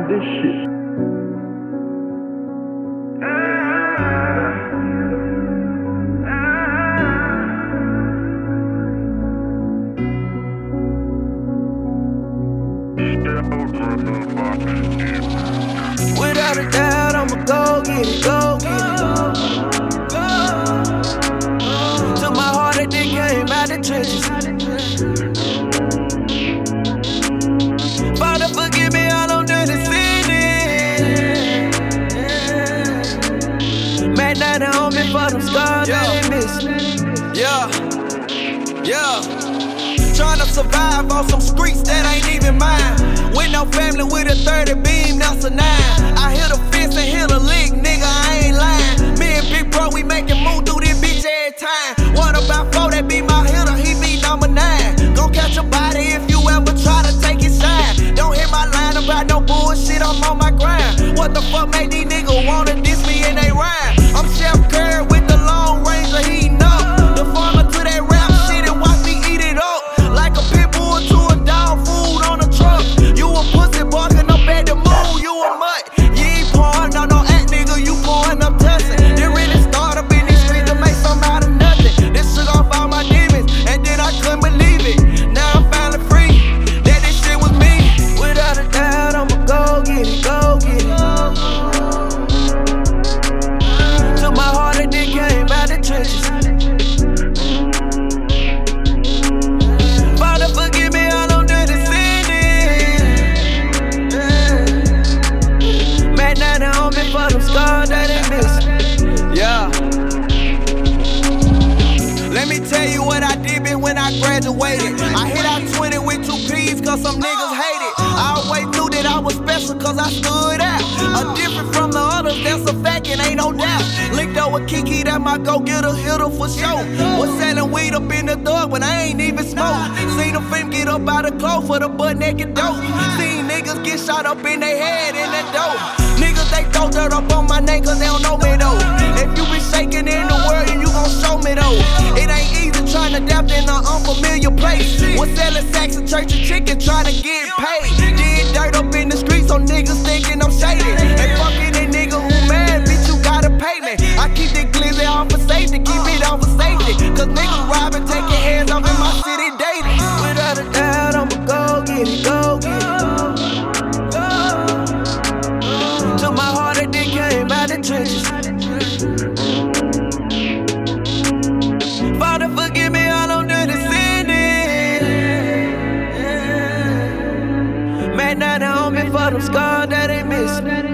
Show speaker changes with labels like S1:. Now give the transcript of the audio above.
S1: with this shit.
S2: Without a doubt, I'ma go get it, go get it. Took my heart and then came out the trenches. Father, forgive me, I don't do the sinning. Mad night on me for them scars that they miss. Yeah. Tryna survive on some streets that ain't even mine. With no family, with a 30 beam, that's a 9. I hit a fence and hit a lick, nigga, I ain't lying. Me and Big Bro, we making move through this bitch every time. What about 4, that be my hitter, he be number 9. Gon' catch a body if you ever try to take his shine. Don't hit my line about no bullshit, I'm on my grind. What the fuck made these niggas wanna diss me in they rhyme? I'm Chef Curry with the long ranger heating up. The farmer to that rap shit and watch me eat it up. Like a pit bull to a dog, food on a truck. You a pussy barking up at the moon, you a mutt. You ain't pouring on no act, nigga, you pouring up tussin'. They really start up in these streets to make some out of nothing. This shook off all my demons, and then I couldn't believe it. Now I'm finally free, that this shit was me. Without a doubt, I'ma go get it, go get it. Took my heart and then came out the trenches. Father, forgive me, I don't do the sinning. Mad night on me for them scars that they miss. Yeah. Let me tell you what I did when I graduated. I hit out 20 with 2 P's cause some niggas hate it. I always knew that I was special cause I stood out. Different from the others, that's a fact and ain't no doubt. Linked up with Kiki, that my go-getter, hitter for sure. Was selling weed up in the door when I ain't even smoke. Seen the fame get up out of clothes for the butt-naked dope. Seen niggas get shot up in their head in that dope. Niggas, they throw dirt up on my name cause they don't know me though. If you be shaking in the world, you gon' show me though. It ain't easy trying to adapt in an unfamiliar place. Was selling sacks of church and chicken trying to get paid. Did dirt up in the streets so niggas thinking I'm shady. They fucking a nigga who mad, bitch, you gotta pay me. I keep the glizzy off for safety, keep it off for safety. Cause niggas robbing, taking hands off in my city daily. Without a doubt, I'ma go get it, go get it. Took my heart and then came out the trenches. Father, forgive me, I don't do the sinning. Mad night on me for them scars that they miss.